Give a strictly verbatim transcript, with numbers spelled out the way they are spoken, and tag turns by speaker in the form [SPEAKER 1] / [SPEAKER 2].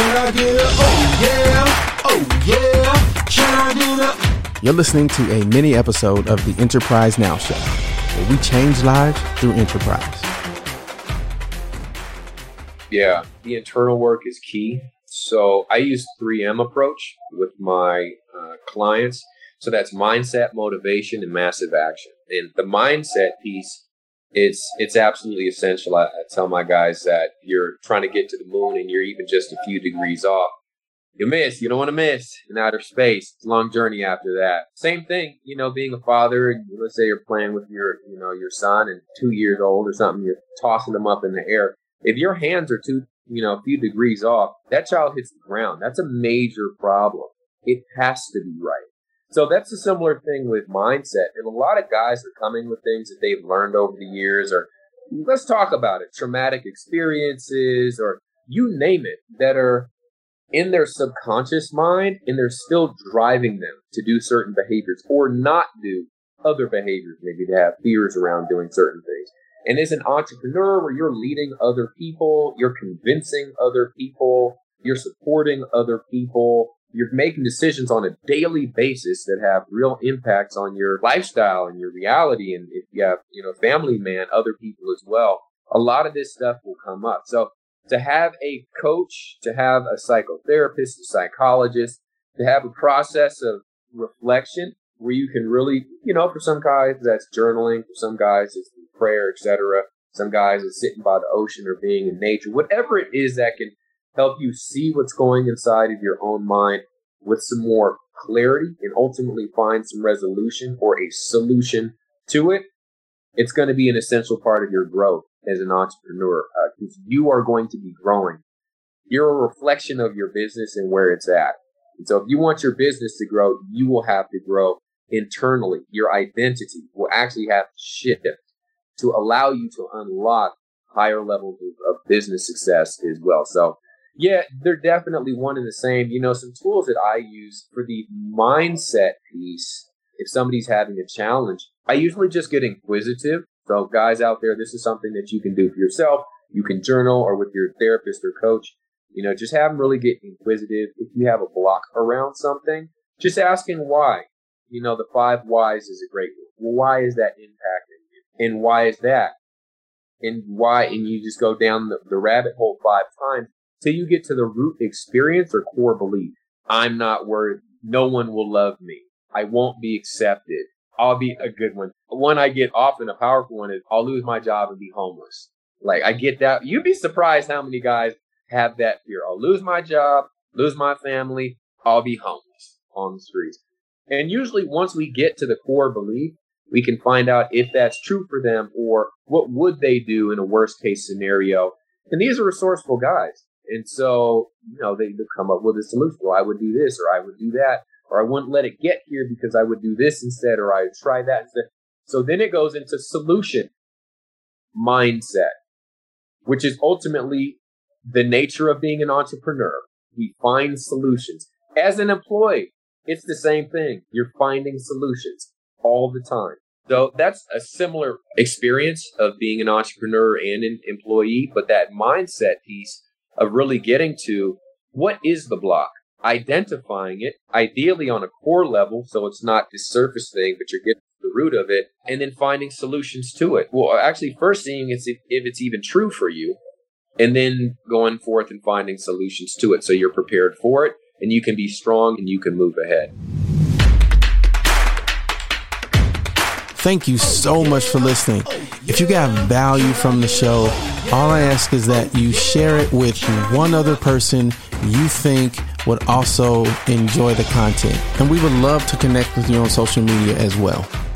[SPEAKER 1] I get a oh yeah, oh yeah, can I get a...
[SPEAKER 2] You're listening to a mini episode of the Enterprise Now Show, where we change lives through enterprise.
[SPEAKER 3] Yeah, the internal work is key. So I use three M approach with my uh, clients. So that's mindset, motivation, and massive action. And the mindset piece, it's it's absolutely essential. I, I tell my guys that you're trying to get to the moon and you're even just a few degrees off. You miss. You don't want to miss in outer space. It's a long journey after that. Same thing, you know, being a father, and let's say you're playing with your, you know, your son and two years old or something, you're tossing them up in the air. If your hands are too, you know, a few degrees off, that child hits the ground. That's a major problem. It has to be right. So that's a similar thing with mindset. And a lot of guys are coming with things that they've learned over the years, or let's talk about it, traumatic experiences, or you name it, that are in their subconscious mind, and they're still driving them to do certain behaviors or not do other behaviors. Maybe they have fears around doing certain things. And as an entrepreneur, where you're leading other people, you're convincing other people, you're supporting other people, you're making decisions on a daily basis that have real impacts on your lifestyle and your reality. And if you have, you know, family man, other people as well, a lot of this stuff will come up. So to have a coach, to have a psychotherapist, a psychologist, to have a process of reflection where you can really, you know, for some guys that's journaling, for some guys it's prayer, et cetera. Some guys are sitting by the ocean or being in nature, whatever it is that can help you see what's going inside of your own mind with some more clarity and ultimately find some resolution or a solution to it. It's going to be an essential part of your growth as an entrepreneur, because uh, you are going to be growing. You're a reflection of your business and where it's at. And so if you want your business to grow, you will have to grow internally. Your identity will actually have to shift to allow you to unlock higher levels of, of business success as well. So yeah, they're definitely one and the same. You know, some tools that I use for the mindset piece, if somebody's having a challenge, I usually just get inquisitive. So guys out there, this is something that you can do for yourself. You can journal or with your therapist or coach, you know, just have them really get inquisitive. If you have a block around something, just asking why. You know, the five whys is a great one. Well, why is that impacting you? And why is that? And why? And you just go down the, the rabbit hole five times till you get to the root experience or core belief. I'm not worthy. No one will love me. I won't be accepted. I'll be a good one. One I get often, a powerful one, is I'll lose my job and be homeless. Like, I get that. You'd be surprised how many guys have that fear. I'll lose my job, lose my family, I'll be homeless on the streets. And usually once we get to the core belief, we can find out if that's true for them or what would they do in a worst case scenario. And these are resourceful guys. And so, you know, they, they come up with a solution. Well, I would do this, or I would do that, or I wouldn't let it get here because I would do this instead, or I would try that instead. So then it goes into solution mindset, which is ultimately the nature of being an entrepreneur. We find solutions. As an employee, it's the same thing. You're finding solutions all the time. So that's a similar experience of being an entrepreneur and an employee, but that mindset piece of really getting to what is the block, identifying it, ideally on a core level, so it's not this surface thing, but you're getting to the root of it, and then finding solutions to it. Well, actually first seeing if, if it's even true for you, and then going forth and finding solutions to it so you're prepared for it, and you can be strong and you can move ahead.
[SPEAKER 2] Thank you so much for listening. If you got value from the show, all I ask is that you share it with one other person you think would also enjoy the content. And we would love to connect with you on social media as well.